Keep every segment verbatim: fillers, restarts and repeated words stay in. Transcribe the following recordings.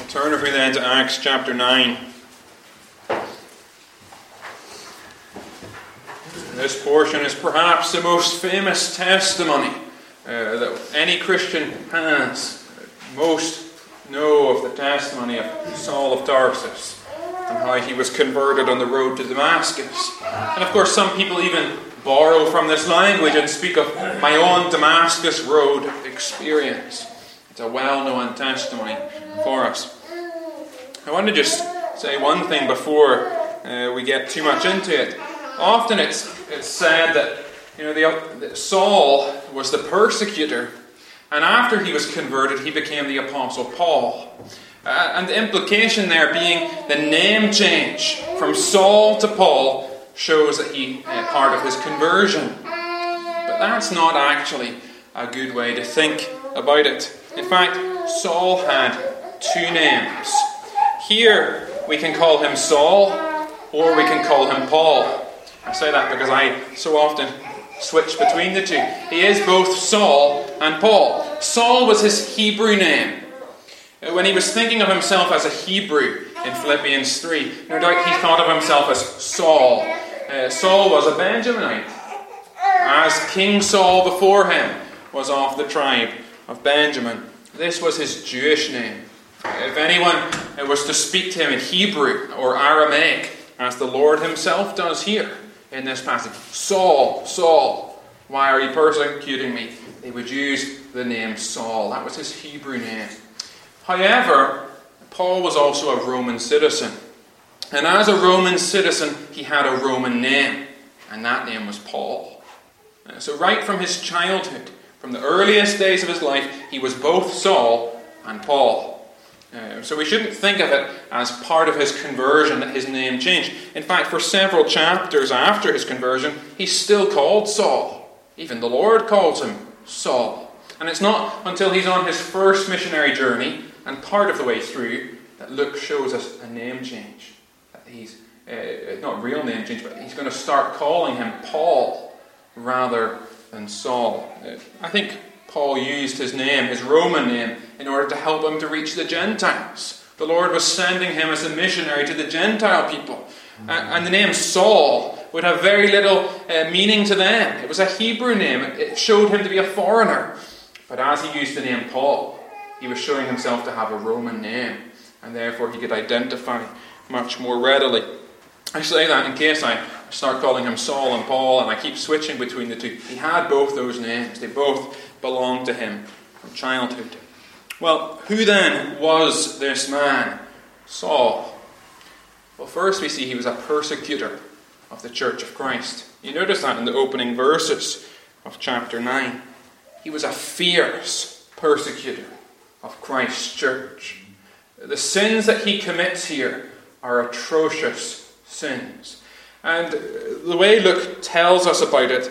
Turn with me then to Acts chapter nine. This portion is perhaps the most famous testimony uh, that any Christian has. Most know of the testimony of Saul of Tarsus and how he was converted on the road to Damascus. And of course some people even borrow from this language and speak of my own Damascus road experience. It's a well-known testimony for us. I want to just say one thing before uh, we get too much into it. Often it's it's said that you know the, that Saul was the persecutor, and after he was converted, he became the Apostle Paul. Uh, and the implication there being the name change from Saul to Paul shows that he uh, part of his conversion. But that's not actually a good way to think about it. In fact, Saul had two names. Here we can call him Saul, or we can call him Paul. I say that because I so often switch between the two. He is both Saul and Paul. Saul was his Hebrew name. When he was thinking of himself as a Hebrew in Philippians three, no doubt he thought of himself as Saul. Uh, Saul was a Benjaminite, as King Saul before him was of the tribe of Benjamin. This was his Jewish name. If anyone was to speak to him in Hebrew or Aramaic, as the Lord himself does here in this passage, Saul, Saul, why are you persecuting me? They would use the name Saul. That was his Hebrew name. However, Paul was also a Roman citizen. And as a Roman citizen, he had a Roman name. And that name was Paul. So right from his childhood, from the earliest days of his life, he was both Saul and Paul. Uh, so we shouldn't think of it as part of his conversion that his name changed. In fact, for several chapters after his conversion, he's still called Saul. Even the Lord calls him Saul. And it's not until he's on his first missionary journey, and part of the way through, that Luke shows us a name change. That he's, uh, not a real name change, but he's going to start calling him Paul rather than Saul. Uh, I think Paul used his name, his Roman name, in order to help him to reach the Gentiles. The Lord was sending him as a missionary to the Gentile people. Mm-hmm. And the name Saul would have very little uh, meaning to them. It was a Hebrew name. It showed him to be a foreigner. But as he used the name Paul, he was showing himself to have a Roman name. And therefore he could identify much more readily. I say that in case I start calling him Saul and Paul and I keep switching between the two. He had both those names. They both belonged to him from childhood. Well, who then was this man, Saul? Well, first we see he was a persecutor of the Church of Christ. You notice that in the opening verses of chapter nine. He was a fierce persecutor of Christ's church. The sins that he commits here are atrocious sins. And the way Luke tells us about it,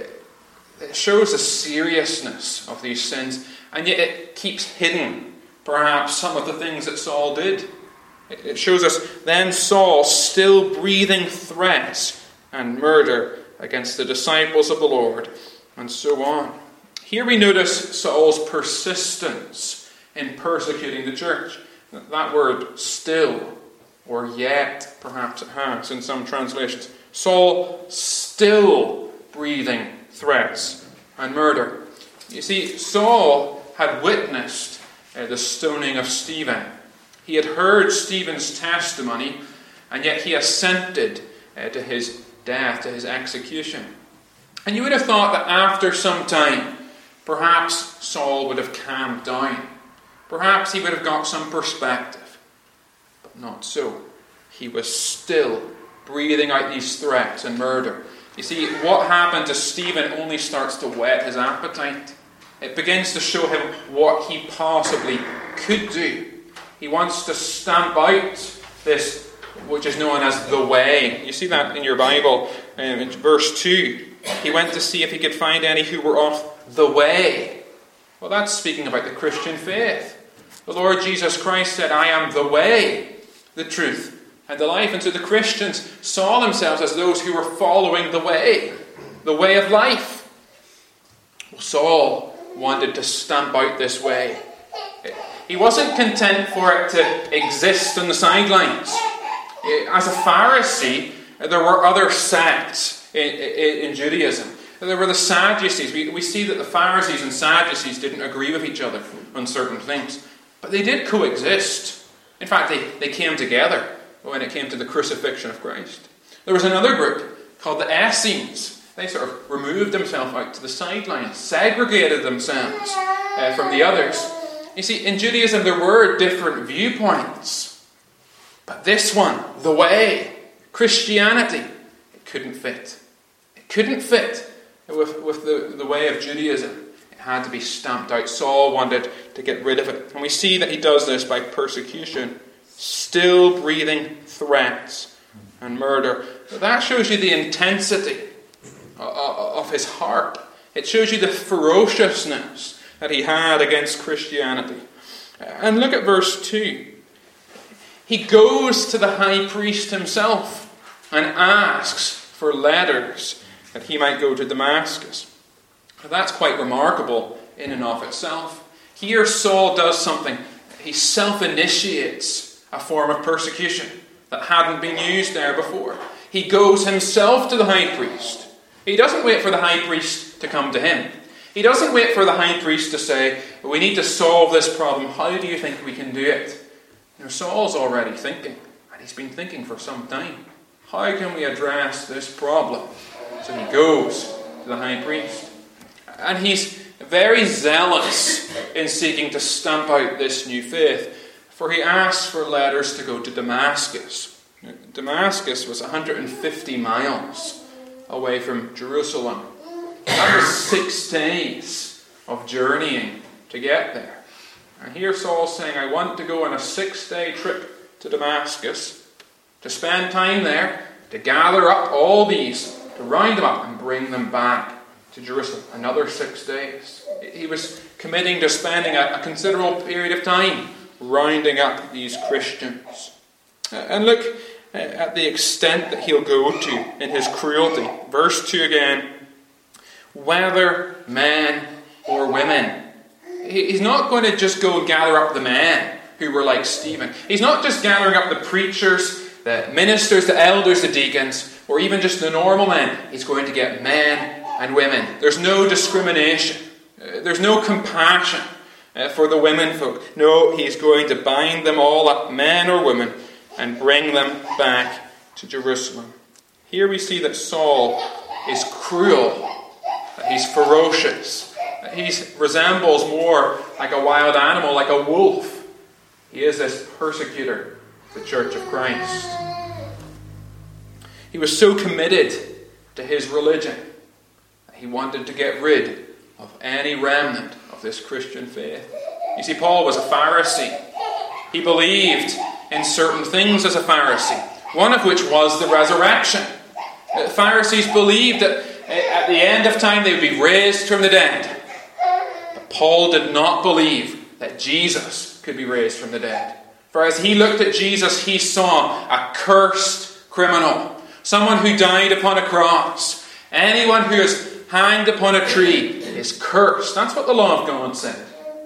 it shows the seriousness of these sins, and yet it keeps hidden perhaps some of the things that Saul did. It shows us then Saul still breathing threats and murder against the disciples of the Lord, and so on. Here we notice Saul's persistence in persecuting the church. That word still, or yet, perhaps it has in some translations. Saul still breathing threats and murder. You see, Saul had witnessed uh, the stoning of Stephen. He had heard Stephen's testimony, and yet he assented uh, to his death, to his execution. And you would have thought that after some time, perhaps Saul would have calmed down. Perhaps he would have got some perspective. But not so. He was still breathing out these threats and murder. You see, what happened to Stephen only starts to whet his appetite. It begins to show him what he possibly could do. He wants to stamp out this, which is known as the way. You see that in your Bible, um, in verse two. He went to see if he could find any who were off the way. Well, that's speaking about the Christian faith. The Lord Jesus Christ said, I am the way, the truth, and the life. And so the Christians saw themselves as those who were following the way, the way of life. Well, Saul wanted to stamp out this way. He wasn't content for it to exist on the sidelines. As a Pharisee, there were other sects in, in, in Judaism. There were the Sadducees. We, we see that the Pharisees and Sadducees didn't agree with each other on certain things. But they did coexist. In fact, they, they came together when it came to the crucifixion of Christ. There was another group called the Essenes. They sort of removed themselves out to the sidelines, segregated themselves uh, from the others. You see, in Judaism there were different viewpoints. But this one, the way, Christianity, it couldn't fit. It couldn't fit with, with the, the way of Judaism. It had to be stamped out. Saul wanted to get rid of it. And we see that he does this by persecution, still breathing threats and murder. That shows you the intensity of his heart. It shows you the ferociousness that he had against Christianity. And look at verse two. He goes to the high priest himself and asks for letters that he might go to Damascus. Now, that's quite remarkable in and of itself. Here Saul does something. He self-initiates a form of persecution that hadn't been used there before. He goes himself to the high priest. He doesn't wait for the high priest to come to him. He doesn't wait for the high priest to say, we need to solve this problem. How do you think we can do it? You know, Saul's already thinking, and he's been thinking for some time. How can we address this problem? So he goes to the high priest. And he's very zealous in seeking to stamp out this new faith. For he asks for letters to go to Damascus. Damascus was one hundred fifty miles away from Jerusalem. That was six days of journeying to get there. And here Saul's saying, I want to go on a six-day trip to Damascus, to spend time there, to gather up all these, to round them up and bring them back to Jerusalem. Another six days. He was committing to spending a, a considerable period of time rounding up these Christians. And look at the extent that he'll go to in his cruelty. Verse two again. Whether men or women. He's not going to just go and gather up the men who were like Stephen. He's not just gathering up the preachers, the ministers, the elders, the deacons, or even just the normal men. He's going to get men and women. There's no discrimination. There's no compassion for the women folk. No, he's going to bind them all up, men or women, and bring them back to Jerusalem. Here we see that Saul is cruel, that he's ferocious. He resembles more like a wild animal, like a wolf. He is this persecutor of the Church of Christ. He was so committed to his religion that he wanted to get rid of any remnant of this Christian faith. You see, Paul was a Pharisee. He believed in certain things as a Pharisee, one of which was the resurrection. The Pharisees believed that at the end of time they would be raised from the dead. Paul did not believe that Jesus could be raised from the dead. For as he looked at Jesus, he saw a cursed criminal. Someone who died upon a cross. Anyone who is hanged upon a tree is cursed. That's what the law of God said.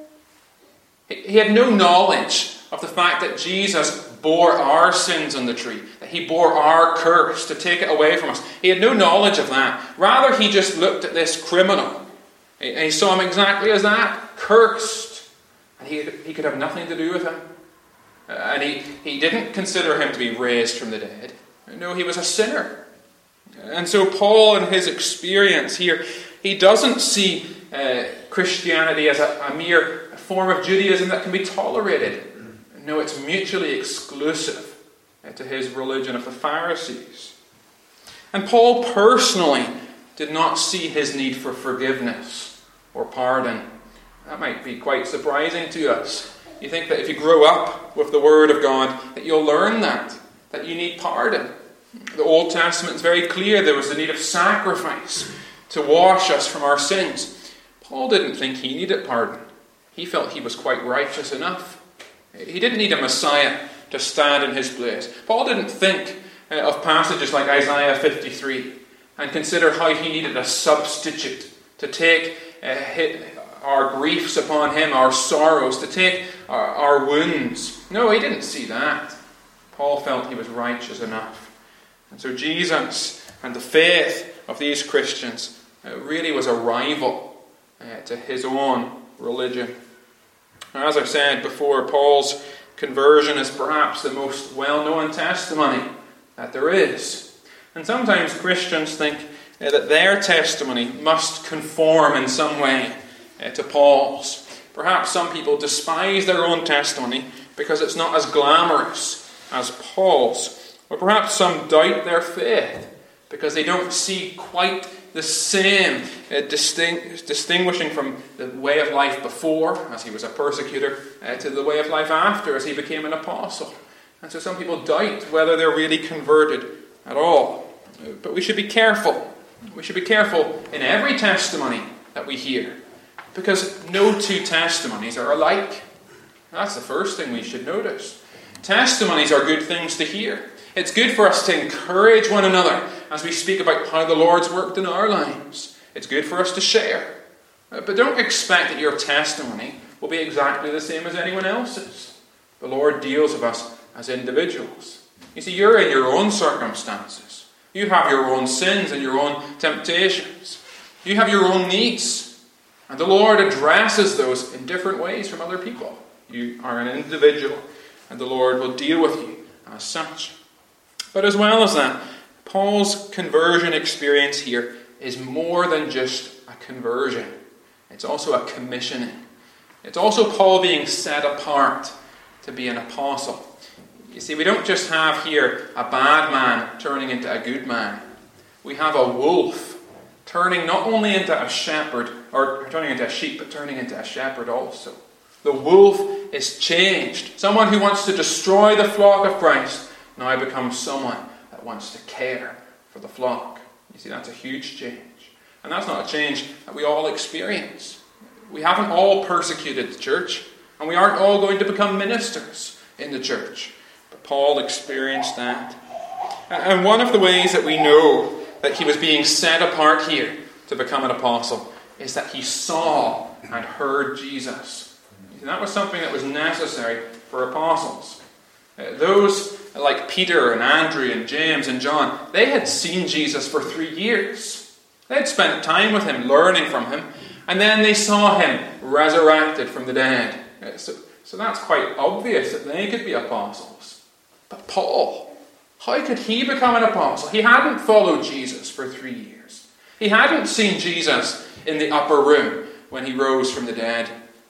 He had no knowledge of the fact that Jesus bore our sins on the tree. That he bore our curse to take it away from us. He had no knowledge of that. Rather, he just looked at this criminal. And he saw him exactly as that, cursed. And he, he could have nothing to do with him. Uh, and he, he didn't consider him to be raised from the dead. No, he was a sinner. And so Paul, in his experience here, he doesn't see uh, Christianity as a, a mere form of Judaism that can be tolerated. No, it's mutually exclusive uh, to his religion of the Pharisees. And Paul personally did not see his need for forgiveness or pardon. That might be quite surprising to us. You think that if you grow up with the Word of God, that you'll learn that, that you need pardon. The Old Testament is very clear there was the need of sacrifice to wash us from our sins. Paul didn't think he needed pardon. He felt he was quite righteous enough. He didn't need a Messiah to stand in his place. Paul didn't think of passages like Isaiah fifty-three and consider how he needed a substitute to take uh, our griefs upon him, our sorrows, to take our, our wounds. No, he didn't see that. Paul felt he was righteous enough. And so Jesus and the faith of these Christians uh, really was a rival uh, to his own religion. Now, as I've said before, Paul's conversion is perhaps the most well-known testimony that there is. And sometimes Christians think uh, that their testimony must conform in some way uh, to Paul's. Perhaps some people despise their own testimony because it's not as glamorous as Paul's. Or perhaps some doubt their faith because they don't see quite the same uh, distinct, distinguishing from the way of life before, as he was a persecutor, uh, to the way of life after, as he became an apostle. And so some people doubt whether they're really converted at all. Uh, but we should be careful. We should be careful in every testimony that we hear, because no two testimonies are alike. That's the first thing we should notice. Testimonies are good things to hear. It's good for us to encourage one another as we speak about how the Lord's worked in our lives. It's good for us to share. But don't expect that your testimony will be exactly the same as anyone else's. The Lord deals with us as individuals. You see, you're in your own circumstances. You have your own sins and your own temptations. You have your own needs. And the Lord addresses those in different ways from other people. You are an individual, and the Lord will deal with you as such. But as well as that, Paul's conversion experience here is more than just a conversion. It's also a commissioning. It's also Paul being set apart to be an apostle. You see, we don't just have here a bad man turning into a good man. We have a wolf turning not only into a shepherd, or turning into a sheep, but turning into a shepherd also. The wolf is changed. Someone who wants to destroy the flock of Christ now becomes someone that wants to care for the flock. You see, that's a huge change. And that's not a change that we all experience. We haven't all persecuted the church, and we aren't all going to become ministers in the church. But Paul experienced that. And one of the ways that we know that he was being set apart here to become an apostle is that he saw and heard Jesus. And that was something that was necessary for apostles. Uh, those like Peter and Andrew and James and John, they had seen Jesus for three years. They had spent time with him, learning from him, and then they saw him resurrected from the dead. Uh, so, so that's quite obvious that they could be apostles. But Paul, how could he become an apostle? He hadn't followed Jesus for three years. He hadn't seen Jesus in the upper room when he rose from the dead.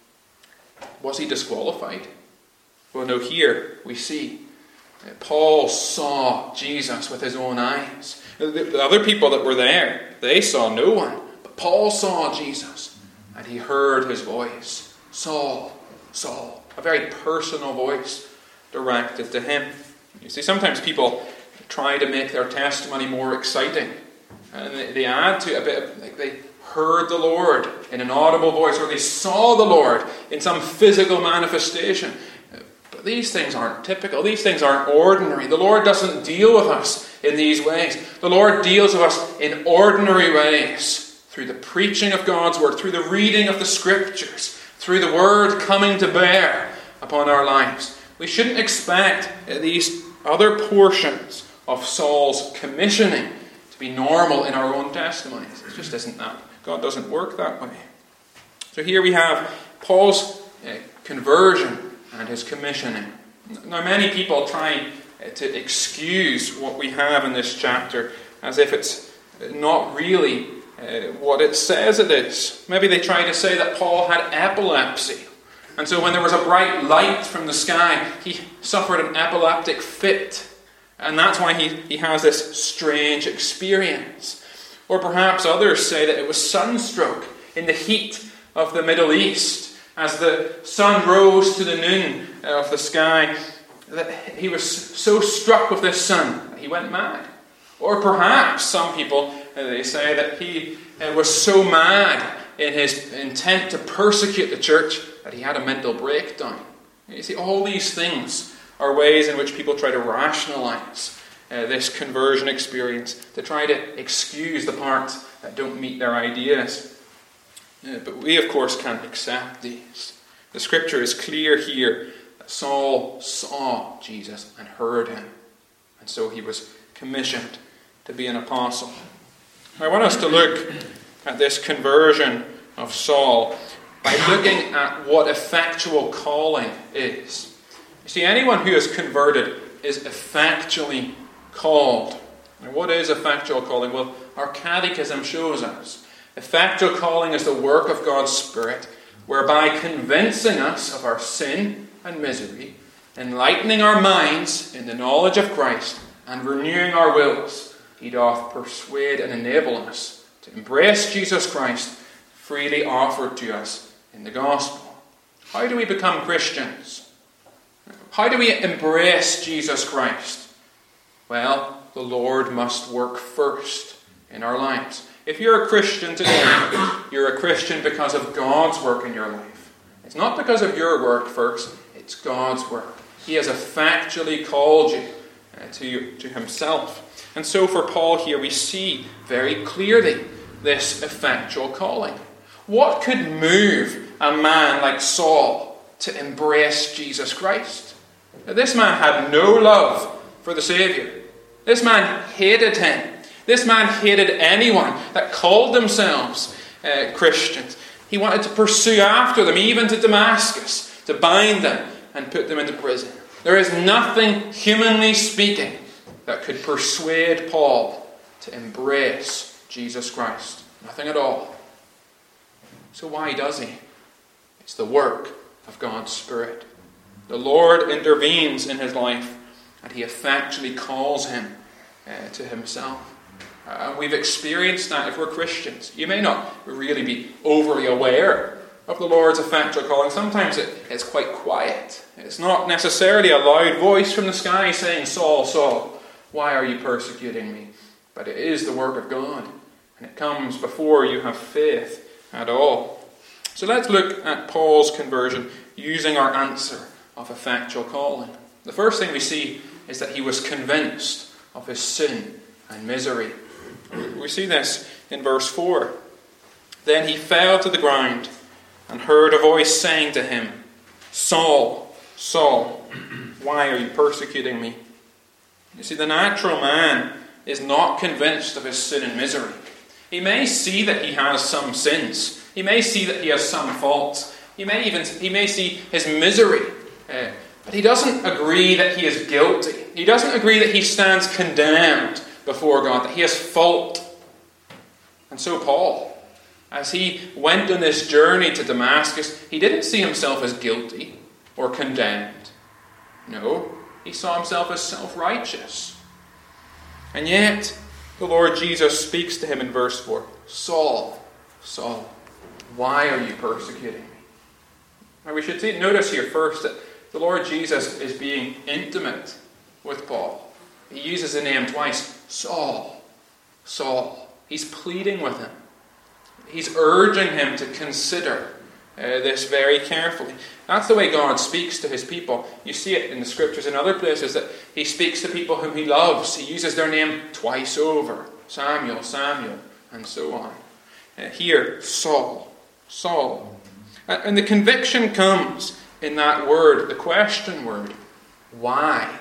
Was he disqualified? Well, no, here we see Paul saw Jesus with his own eyes. The other people that were there, they saw no one. But Paul saw Jesus, and he heard his voice. Saul, Saul. A very personal voice directed to him. You see, sometimes people try to make their testimony more exciting. And they, they add to it a bit of, like they heard the Lord in an audible voice, or they saw the Lord in some physical manifestation. But these things aren't typical. These things aren't ordinary. The Lord doesn't deal with us in these ways. The Lord deals with us in ordinary ways, through the preaching of God's word, through the reading of the scriptures, through the word coming to bear upon our lives. We shouldn't expect these other portions of Saul's commissioning to be normal in our own testimonies. It just isn't that. God doesn't work that way. So here we have Paul's uh, conversion and his commissioning. Now, many people try uh, to excuse what we have in this chapter as if it's not really uh, what it says it is. Maybe they try to say that Paul had epilepsy. And so when there was a bright light from the sky, he suffered an epileptic fit. And that's why he, he has this strange experience. Or perhaps others say that it was sunstroke in the heat of the Middle East. As the sun rose to the noon of the sky, that he was so struck with this sun that he went mad. Or perhaps some people, they say that he was so mad in his intent to persecute the church that he had a mental breakdown. You see, all these things are ways in which people try to rationalize uh, this conversion experience, to try to excuse the parts that don't meet their ideas. Uh, but we, of course, can't accept these. The scripture is clear here that Saul saw Jesus and heard him. And so he was commissioned to be an apostle. I want us to look at this conversion of Saul by looking at what effectual calling is. You see, anyone who is converted is effectually called. And what is effectual calling? Well, our catechism shows us. Effectual calling is the work of God's Spirit, whereby convincing us of our sin and misery, enlightening our minds in the knowledge of Christ, and renewing our wills, he doth persuade and enable us to embrace Jesus Christ, freely offered to us in the gospel. How do we become Christians? How do we embrace Jesus Christ? Well, the Lord must work first in our lives. If you're a Christian today, you're a Christian because of God's work in your life. It's not because of your work first, it's God's work. He has effectually called you uh, to, you, to himself. And so for Paul here, we see very clearly this effectual calling. What could move a man like Saul to embrace Jesus Christ? Now, this man had no love for the Saviour. This man hated him. This man hated anyone that called themselves uh, Christians. He wanted to pursue after them, even to Damascus, to bind them and put them into prison. There is nothing, humanly speaking, that could persuade Paul to embrace Jesus Christ. Nothing at all. So why does he? It's the work of God's Spirit. The Lord intervenes in his life, and he effectually calls him uh, to himself. And uh, we've experienced that if we're Christians. You may not really be overly aware of the Lord's effectual calling. Sometimes it, it's quite quiet. It's not necessarily a loud voice from the sky saying, Saul, Saul, why are you persecuting me? But it is the work of God. And it comes before you have faith at all. So let's look at Paul's conversion using our answer of effectual calling. The first thing we see is that he was convinced of his sin and misery. We see this in verse four. Then he fell to the ground and heard a voice saying to him, Saul, Saul, why are you persecuting me? You see, the natural man is not convinced of his sin and misery. He may see that he has some sins. He may see that he has some faults. He may even he may see his misery. Uh, but he doesn't agree that he is guilty. He doesn't agree that he stands condemned before God, that he has fault. And so Paul, as he went on this journey to Damascus, he didn't see himself as guilty or condemned. No, he saw himself as self-righteous. And yet, the Lord Jesus speaks to him in verse four. Saul, Saul, why are you persecuting me? Now we should see, notice here first that the Lord Jesus is being intimate with Paul. He uses the name twice. Saul, Saul. He's pleading with him. He's urging him to consider uh, this very carefully. That's the way God speaks to his people. You see it in the scriptures in other places that he speaks to people whom he loves. He uses their name twice over. Samuel, Samuel, and so on. Uh, here, Saul, Saul. Uh, and the conviction comes in that word, the question word. Why?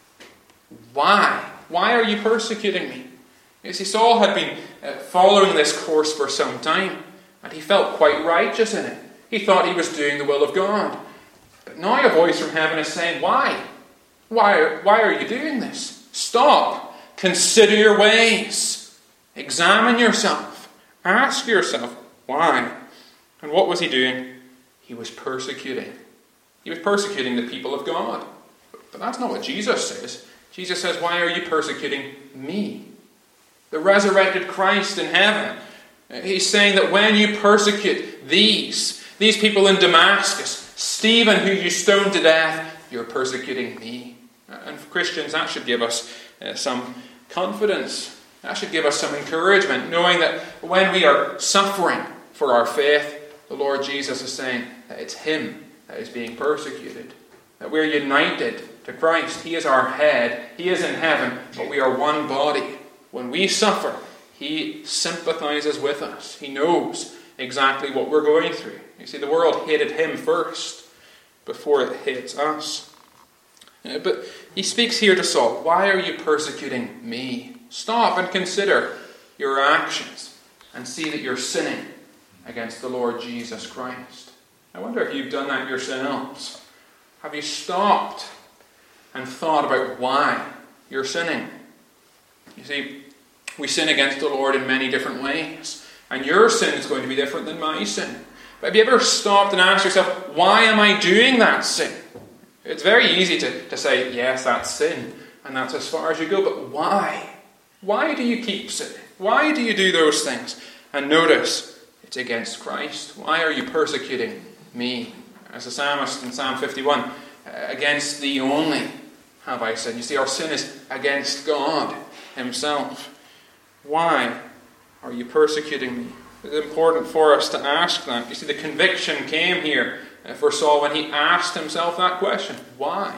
Why? Why are you persecuting me? You see, Saul had been uh, following this course for some time, and he felt quite righteous in it. He thought he was doing the will of God. But now a voice from heaven is saying, why? Why, why are you doing this? Stop. Consider your ways. Examine yourself. Ask yourself, why? And what was he doing? He was persecuting. He was persecuting the people of God. But that's not what Jesus says. Jesus says, why are you persecuting me? The resurrected Christ in heaven. He's saying that when you persecute these, these people in Damascus, Stephen who you stoned to death, you're persecuting me. And for Christians, that should give us uh, some confidence. That should give us some encouragement, knowing that when we are suffering for our faith, the Lord Jesus is saying that it's Him that is being persecuted. That we're united to Christ. He is our head. He is in heaven, but we are one body. When we suffer, He sympathizes with us. He knows exactly what we're going through. You see, the world hated him first before it hates us. Uh, but he speaks here to Saul, why are you persecuting me? Stop and consider your actions and see that you're sinning against the Lord Jesus Christ. I wonder if you've done that yourselves. Have you stopped and thought about why you're sinning? You see, we sin against the Lord in many different ways. And your sin is going to be different than my sin. But have you ever stopped and asked yourself, why am I doing that sin? It's very easy to, to say, yes, that's sin. And that's as far as you go. But why? Why do you keep sinning? Why do you do those things? And notice, it's against Christ. Why are you persecuting me? As the psalmist in Psalm fifty-one, against thee only have I sinned. You see, our sin is against God himself. Why are you persecuting me? It's important for us to ask that. You see, the conviction came here for Saul when he asked himself that question. Why?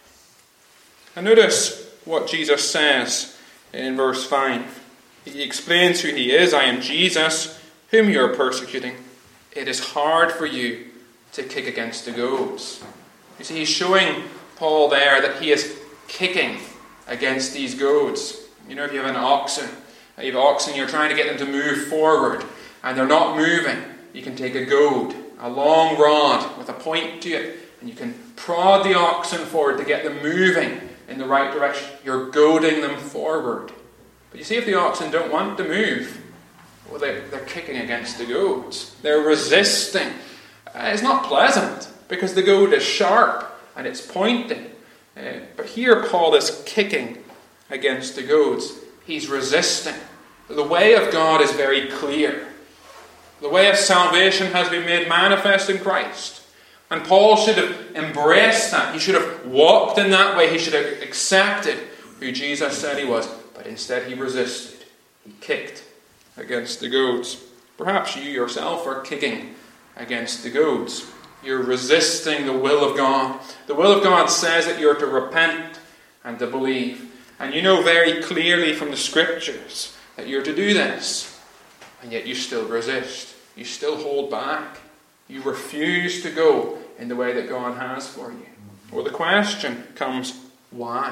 And notice what Jesus says in verse five. He explains who he is. I am Jesus, whom you are persecuting. It is hard for you to kick against the goads. You see, he's showing Paul there that he is kicking against these goads. You know, if you have an oxen, you have oxen, you're trying to get them to move forward, and they're not moving. You can take a goad, a long rod with a point to it, and you can prod the oxen forward to get them moving in the right direction. You're goading them forward. But you see, if the oxen don't want to move, well, they're, they're kicking against the goads. They're resisting. Uh, it's not pleasant, because the goad is sharp and it's pointing. Uh, but here Paul is kicking against the goads. He's resisting. The way of God is very clear. The way of salvation has been made manifest in Christ. And Paul should have embraced that. He should have walked in that way. He should have accepted who Jesus said he was. But instead he resisted. He kicked against the goads. Perhaps you yourself are kicking against the goads. You're resisting the will of God. The will of God says that you're to repent and to believe. And you know very clearly from the Scriptures that you're to do this. And yet you still resist. You still hold back. You refuse to go in the way that God has for you. Well, the question comes, why?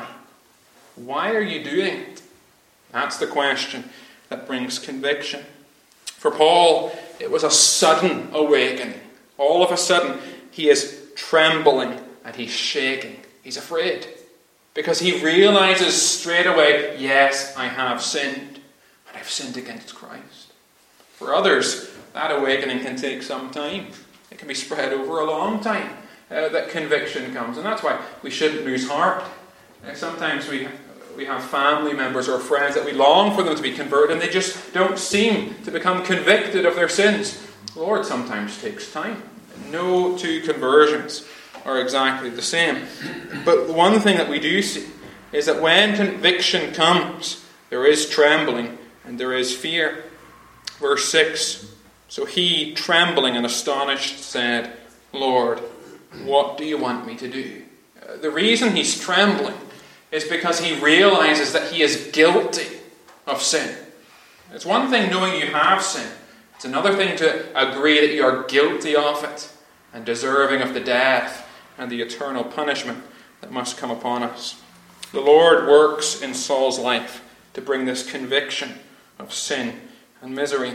Why are you doing it? That's the question that brings conviction. For Paul, it was a sudden awakening. All of a sudden, he is trembling and he's shaking. He's afraid. Because he realizes straight away, yes, I have sinned. And I've sinned against Christ. For others, that awakening can take some time. It can be spread over a long time uh, that conviction comes. And that's why we shouldn't lose heart. Uh, sometimes we we have family members or friends that we long for them to be converted and they just don't seem to become convicted of their sins. The Lord sometimes takes time. No two conversions are exactly the same. But the one thing that we do see is that when conviction comes, there is trembling and there is fear. Verse six, so he, trembling and astonished, said, Lord, what do you want me to do? Uh, the reason he's trembling is because he realizes that he is guilty of sin. It's one thing knowing you have sin. It's another thing to agree that you are guilty of it and deserving of the death and the eternal punishment that must come upon us. The Lord works in Saul's life to bring this conviction of sin and misery.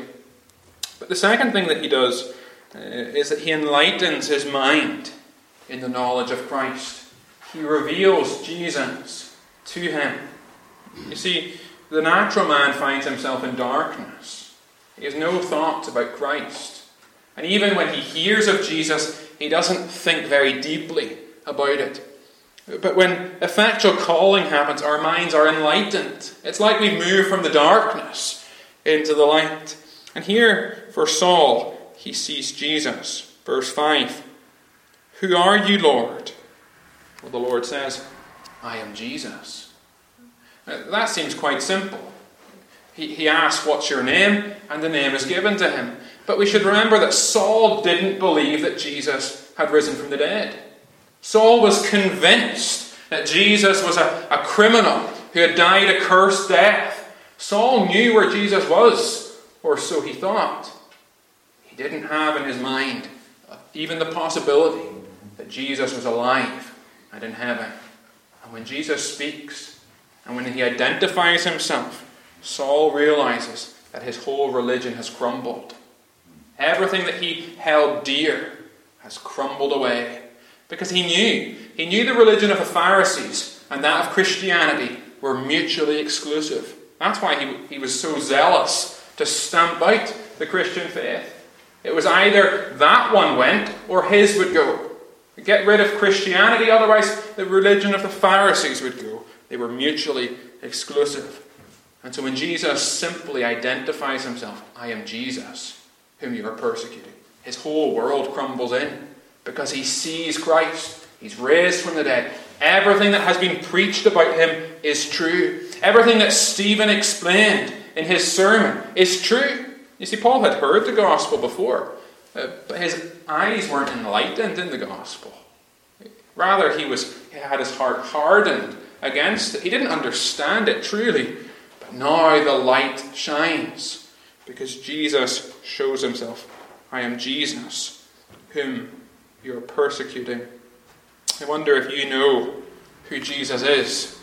But the second thing that he does uh, is that he enlightens his mind in the knowledge of Christ. He reveals Jesus to him. You see, the natural man finds himself in darkness. He has no thoughts about Christ. And even when he hears of Jesus, he doesn't think very deeply about it. But when effectual calling happens, our minds are enlightened. It's like we move from the darkness into the light. And here, for Saul, he sees Jesus. Verse five. Who are you, Lord? Well, the Lord says, I am Jesus. Now, that seems quite simple. He, he asks, what's your name? And the name is given to him. But we should remember that Saul didn't believe that Jesus had risen from the dead. Saul was convinced that Jesus was a, a criminal who had died a cursed death. Saul knew where Jesus was, or so he thought. He didn't have in his mind even the possibility that Jesus was alive and in heaven. And when Jesus speaks, and when he identifies himself, Saul realizes that his whole religion has crumbled. Everything that he held dear has crumbled away. Because he knew, he knew the religion of the Pharisees and that of Christianity were mutually exclusive. That's why he, he was so zealous to stamp out the Christian faith. It was either that one went or his would go. Get rid of Christianity, otherwise the religion of the Pharisees would go. They were mutually exclusive. And so when Jesus simply identifies himself, I am Jesus, whom you are persecuting, his whole world crumbles in because he sees Christ. He's raised from the dead. Everything that has been preached about him is true. Everything that Stephen explained in his sermon is true. You see, Paul had heard the gospel before, uh, but his eyes weren't enlightened in the gospel. Rather, he was he had his heart hardened against it. He didn't understand it truly. But now the light shines because Jesus shows himself. I am Jesus, whom you are persecuting. I wonder if you know who Jesus is.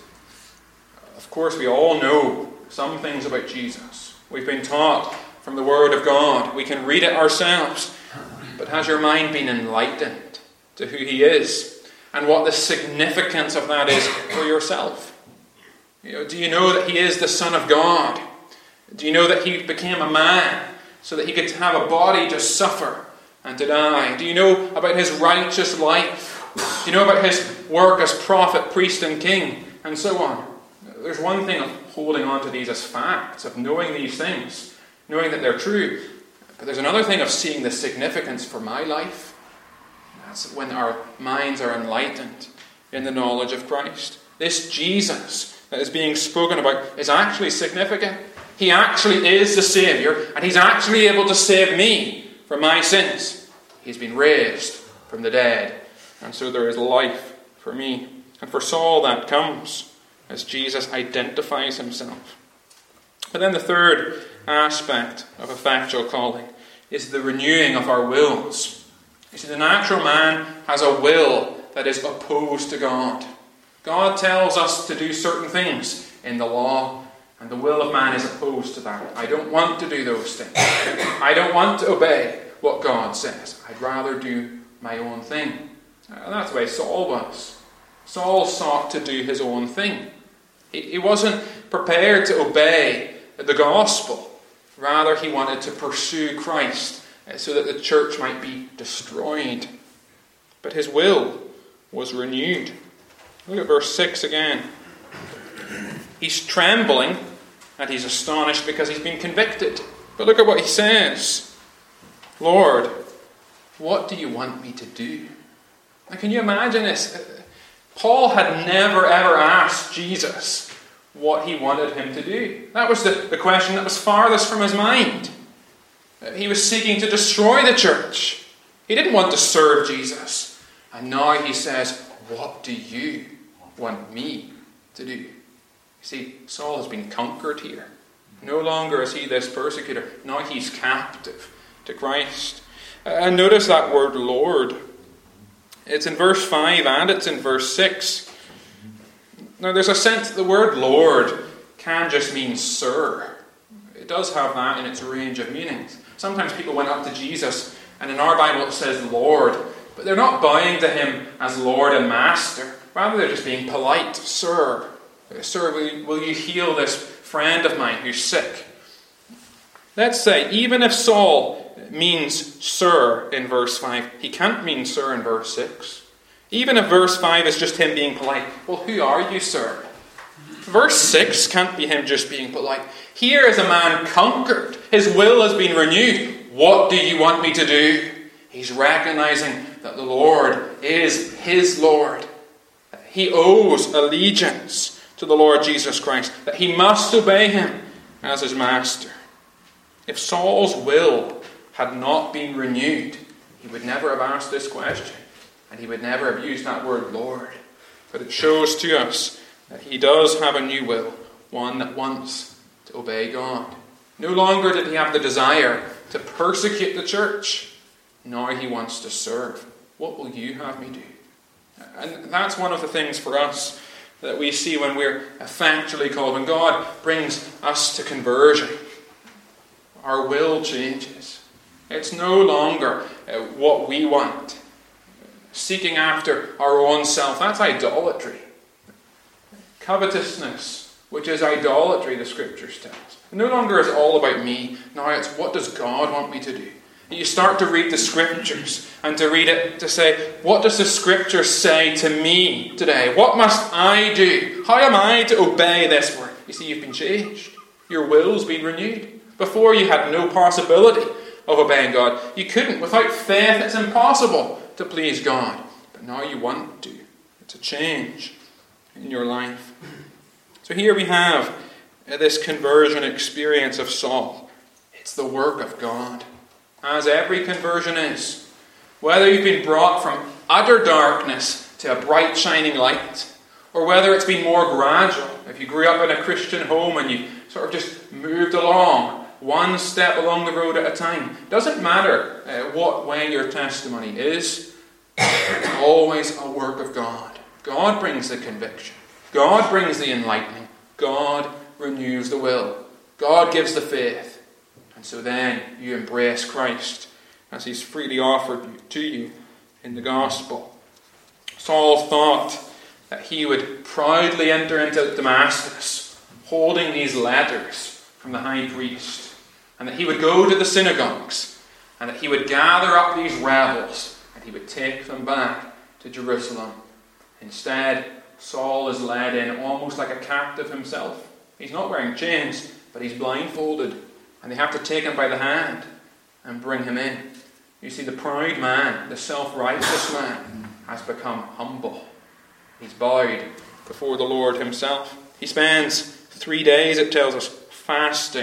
Of course, we all know some things about Jesus. We've been taught from the Word of God. We can read it ourselves. But has your mind been enlightened to who he is and what the significance of that is for yourself? You know, do you know that he is the Son of God? Do you know that he became a man so that he could have a body to suffer and to die? Do you know about his righteous life? Do you know about his work as prophet, priest and king, and so on? There's one thing of holding on to these as facts, of knowing these things, knowing that they're true. But there's another thing of seeing the significance for my life. That's when our minds are enlightened in the knowledge of Christ. This Jesus that is being spoken about is actually significant. He actually is the Saviour, and he's actually able to save me from my sins. He's been raised from the dead, and so there is life for me. And for Saul that comes as Jesus identifies himself. But then the third aspect of effectual calling is the renewing of our wills. You see, the natural man has a will that is opposed to God. God tells us to do certain things in the law, and the will of man is opposed to that. I don't want to do those things. I don't want to obey what God says. I'd rather do my own thing. And that's the way Saul was. Saul sought to do his own thing. He, he wasn't prepared to obey the gospel. Rather, he wanted to pursue Christ so that the church might be destroyed. But his will was renewed. Look at verse six again. He's trembling and he's astonished because he's been convicted. But look at what he says. Lord, what do you want me to do? Now, can you imagine this? Paul had never ever asked Jesus what he wanted him to do. That was the, the question that was farthest from his mind. He was seeking to destroy the church. He didn't want to serve Jesus. And now he says, what do you want me to do? You see, Saul has been conquered here. No longer is he this persecutor. Now he's captive to Christ. And notice that word Lord. It's in verse five and it's in verse six. Now there's a sense that the word Lord can just mean Sir. It does have that in its range of meanings. Sometimes people went up to Jesus and in our Bible it says Lord, but they're not bowing to him as Lord and Master. Rather they're just being polite. Sir, Sir, will you, will you heal this friend of mine who's sick? Let's say, even if Saul means Sir in verse five, he can't mean Sir in verse six. Even if verse five is just him being polite, well, who are you, Sir? Verse six can't be him just being polite. Here is a man conquered. His will has been renewed. What do you want me to do? He's recognizing that the Lord is his Lord. He owes allegiance to the Lord Jesus Christ. That he must obey him as his master. If Saul's will had not been renewed, he would never have asked this question. And he would never have used that word Lord. But it shows to us that he does have a new will. One that wants to obey God. No longer did he have the desire to persecute the church. Now he wants to serve. What will you have me do? And that's one of the things for us that we see when we're effectually called. When God brings us to conversion, our will changes. It's no longer uh, what we want. Seeking after our own self, that's idolatry. Covetousness, which is idolatry, the Scriptures tell us. It no longer is all about me. Now it's, what does God want me to do? You start to read the Scriptures and to read it to say, what does the Scripture say to me today? What must I do? How am I to obey this word? You see, you've been changed. Your will's been renewed. Before you had no possibility of obeying God. You couldn't. Without faith, it's impossible to please God. But now you want to. It's a change in your life. So here we have this conversion experience of Saul. It's the work of God. As every conversion is. Whether you've been brought from utter darkness to a bright shining light, or whether it's been more gradual. If you grew up in a Christian home and you sort of just moved along, one step along the road at a time. Doesn't matter uh, what way your testimony is. It's always a work of God. God brings the conviction. God brings the enlightening. God renews the will. God gives the faith. And so then you embrace Christ as he's freely offered to you in the gospel. Saul thought that he would proudly enter into Damascus holding these letters from the high priest, and that he would go to the synagogues and that he would gather up these rebels and he would take them back to Jerusalem. Instead, Saul is led in almost like a captive himself. He's not wearing chains, but he's blindfolded. And they have to take him by the hand and bring him in. You see, the proud man, the self-righteous man, has become humble. He's bowed before the Lord himself. He spends three days, it tells us, fasting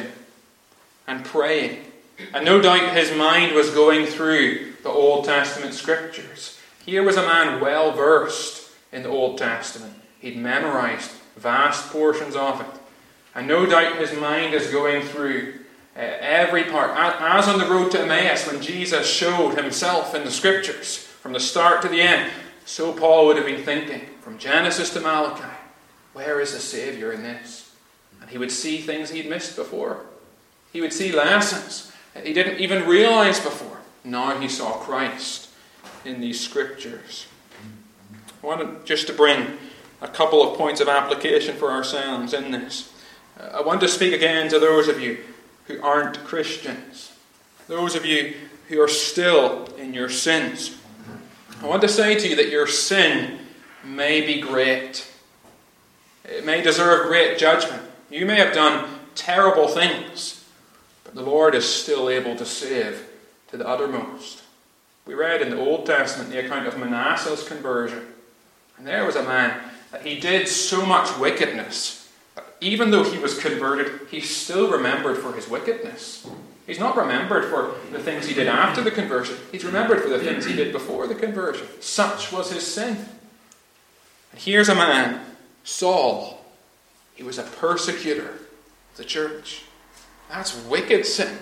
and praying. And no doubt his mind was going through the Old Testament Scriptures. Here was a man well versed in the Old Testament. He'd memorized vast portions of it. And no doubt his mind is going through uh, every part. As on the road to Emmaus, when Jesus showed himself in the Scriptures, from the start to the end, so Paul would have been thinking, from Genesis to Malachi, where is the Saviour in this? And he would see things he'd missed before. He would see lessons that he didn't even realize before. Now he saw Christ in these Scriptures. I wanted just to bring a couple of points of application for ourselves in this. I want to speak again to those of you who aren't Christians. Those of you who are still in your sins. I want to say to you that your sin may be great. It may deserve great judgment. You may have done terrible things, but the Lord is still able to save to the uttermost. We read in the Old Testament the account of Manasseh's conversion. And there was a man that he did so much wickedness. Even though he was converted, he's still remembered for his wickedness. He's not remembered for the things he did after the conversion. He's remembered for the things he did before the conversion. Such was his sin. And here's a man, Saul. He was a persecutor of the church. That's wicked sin.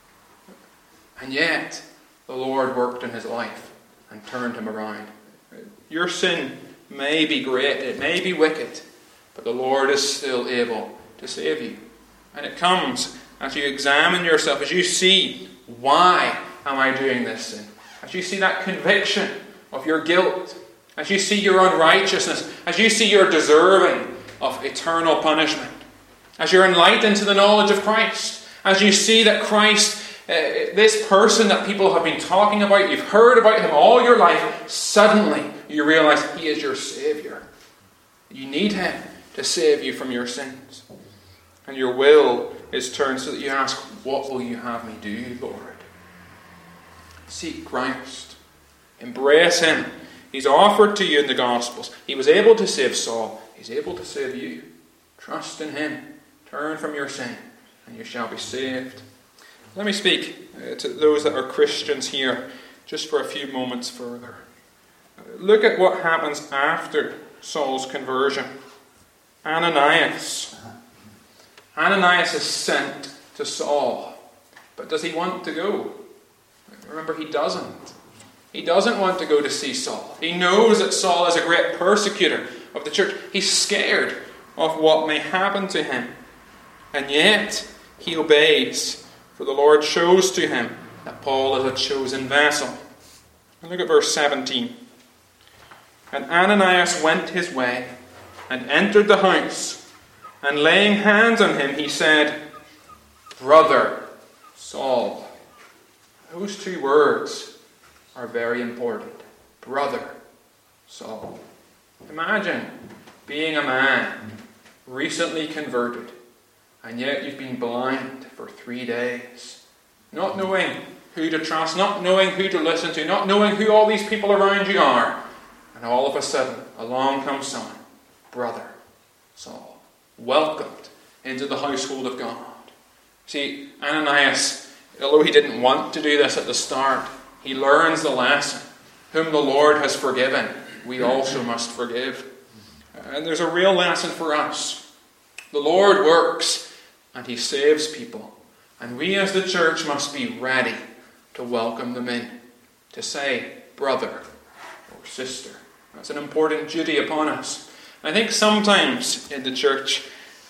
And yet, the Lord worked in his life and turned him around. Your sin may be great, it may be wicked, but the Lord is still able to save you. And it comes as you examine yourself, as you see, why am I doing this sin? As you see that conviction of your guilt, as you see your unrighteousness, as you see you're deserving of eternal punishment, as you're enlightened to the knowledge of Christ, as you see that Christ, uh, this person that people have been talking about, you've heard about him all your life, suddenly you realize he is your Saviour. You need him to save you from your sins. And your will is turned so that you ask, what will you have me do, Lord? Seek Christ. Embrace him. He's offered to you in the Gospels. He was able to save Saul. He's able to save you. Trust in him. Turn from your sin and you shall be saved. Let me speak uh, to those that are Christians here just for a few moments further. Uh, look at what happens after Saul's conversion. Ananias. Ananias is sent to Saul. But does he want to go? Remember, he doesn't. He doesn't want to go to see Saul. He knows that Saul is a great persecutor of the church. He's scared of what may happen to him. And yet, he obeys, for the Lord shows to him that Paul is a chosen vessel. And look at verse seventeen. And Ananias went his way and entered the house, and laying hands on him, he said, Brother Saul. Those two words are very important. Brother Saul. Imagine being a man recently converted, and yet you've been blind for three days, not knowing who to trust, not knowing who to listen to, not knowing who all these people around you are. And all of a sudden, along comes someone, Brother Saul, welcomed into the household of God. See, Ananias, although he didn't want to do this at the start, he learns the lesson. Whom the Lord has forgiven, we also must forgive. And there's a real lesson for us. The Lord works and he saves people. And we as the church must be ready to welcome them in. To say, brother or sister. That's an important duty upon us. I think sometimes in the church,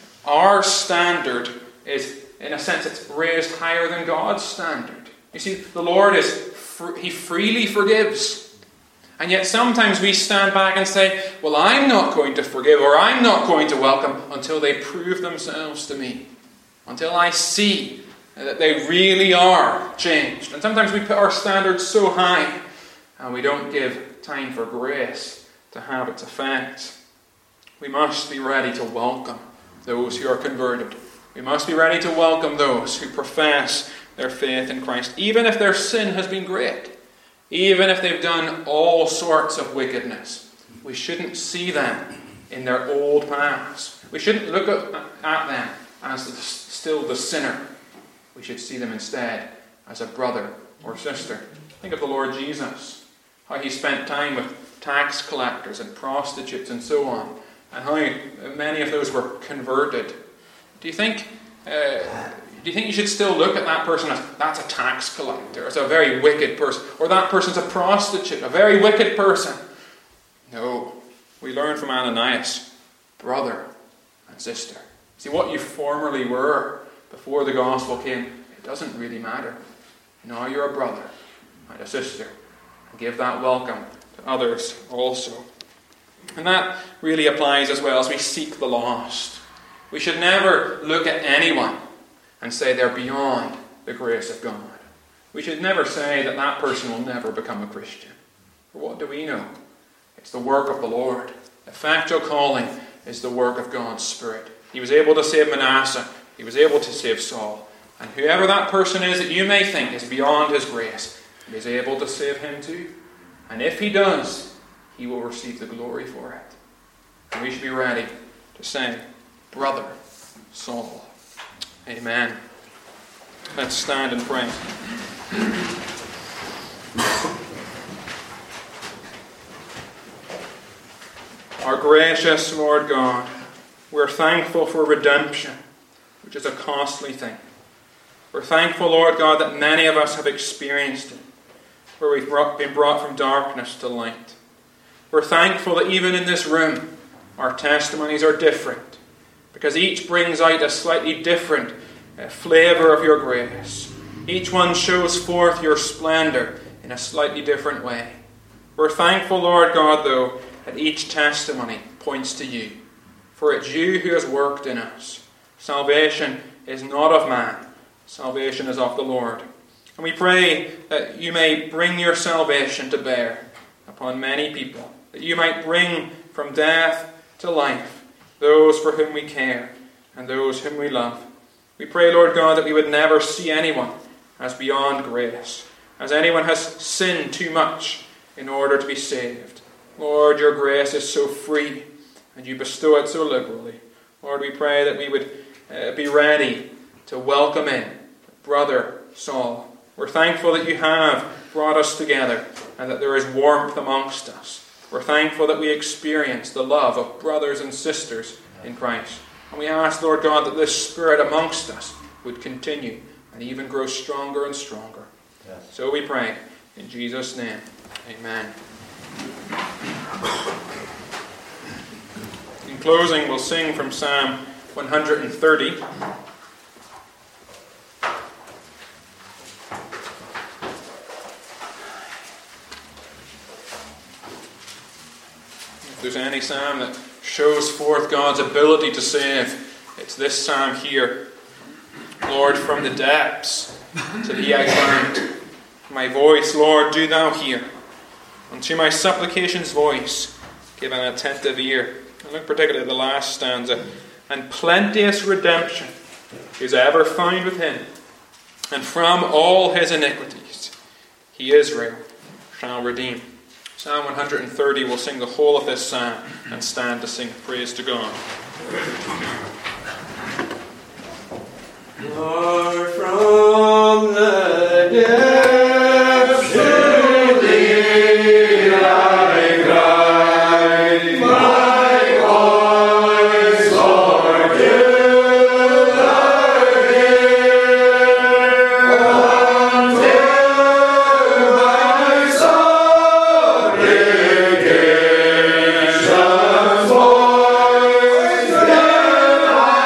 our standard is, in a sense, it's raised higher than God's standard. You see, the Lord is, fr- he freely forgives. And yet sometimes we stand back and say, well, I'm not going to forgive or I'm not going to welcome until they prove themselves to me. Until I see that they really are changed. And sometimes we put our standards so high and we don't give time for grace to have its effect. We must be ready to welcome those who are converted. We must be ready to welcome those who profess their faith in Christ, even if their sin has been great. Even if they've done all sorts of wickedness, we shouldn't see them in their old past. We shouldn't look at, at them as the, still the sinner. We should see them instead as a brother or sister. Think of the Lord Jesus, how he spent time with tax collectors and prostitutes and so on, and how many of those were converted. Do you think... Uh, Do you think you should still look at that person as, that's a tax collector, as a very wicked person, or that person's a prostitute, a very wicked person? No. We learn from Ananias, brother and sister. See, what you formerly were before the gospel came, it doesn't really matter. Now you're a brother and a sister. And give that welcome to others also. And that really applies as well as we seek the lost. We should never look at anyone and say they're beyond the grace of God. We should never say that that person will never become a Christian. For what do we know? It's the work of the Lord. Effectual calling is the work of God's Spirit. He was able to save Manasseh. He was able to save Saul. And whoever that person is that you may think is beyond his grace, he is able to save him too. And if he does, he will receive the glory for it. And we should be ready to say, Brother Saul. Amen. Let's stand and pray. Our gracious Lord God, we're thankful for redemption, which is a costly thing. We're thankful, Lord God, that many of us have experienced it, where we've been brought from darkness to light. We're thankful that even in this room, our testimonies are different, because each brings out a slightly different uh, flavour of your grace. Each one shows forth your splendour in a slightly different way. We're thankful, Lord God, though, that each testimony points to you. For it's you who has worked in us. Salvation is not of man. Salvation is of the Lord. And we pray that you may bring your salvation to bear upon many people. That you might bring from death to life those for whom we care and those whom we love. We pray, Lord God, that we would never see anyone as beyond grace, as anyone has sinned too much in order to be saved. Lord, your grace is so free and you bestow it so liberally. Lord, we pray that we would uh, be ready to welcome in Brother Saul. We're thankful that you have brought us together and that there is warmth amongst us. We're thankful that we experience the love of brothers and sisters in Christ. And we ask, Lord God, that this Spirit amongst us would continue and even grow stronger and stronger. Yes. So we pray in Jesus' name. Amen. In closing, we'll sing from Psalm one hundred thirty. If there's any psalm that shows forth God's ability to save, it's this psalm here. Lord, from the depths to thee I cry. My voice, Lord, do thou hear. Unto my supplications voice give an attentive ear. And look particularly at the last stanza. And plenteous redemption is ever found with him, and from all his iniquities he Israel shall redeem. Psalm one hundred thirty, we'll sing the whole of this psalm and stand to sing praise to God. Lord, from the depths to thee I cry, my voice, Lord, do thou hear, until my supplications voice give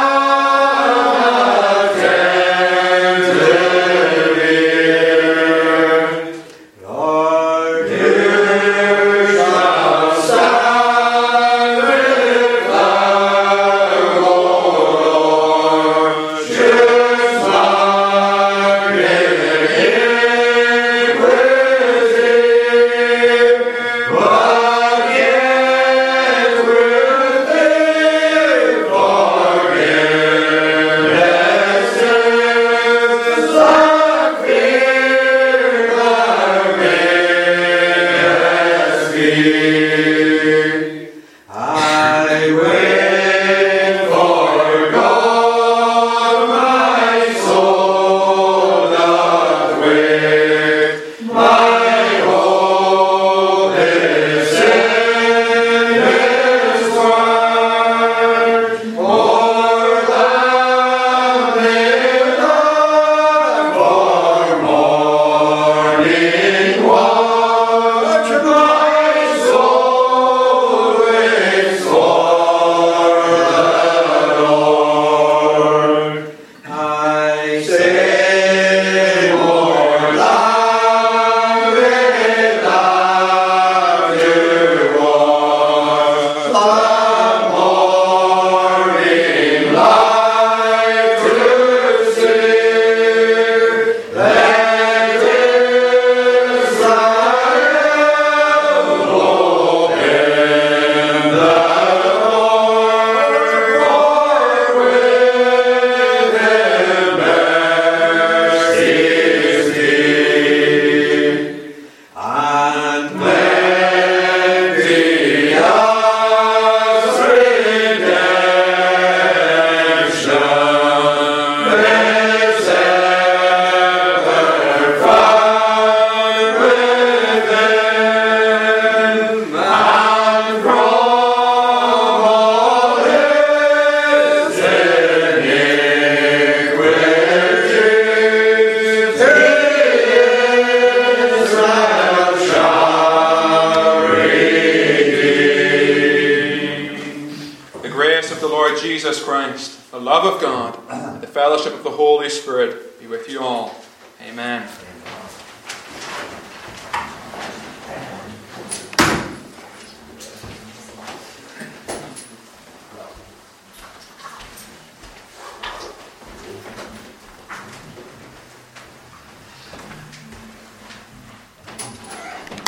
Jesus Christ, the love of God, and the fellowship of the Holy Spirit be with you all. Amen.